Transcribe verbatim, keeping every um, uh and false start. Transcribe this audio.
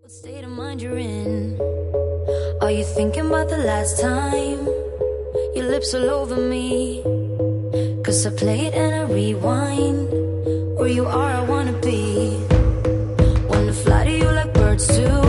What state of mind you're in? Are you thinking about the last time your lips all over me? Cause I play it and I rewind. Where you are I wanna be. Wanna fly to you like birds do.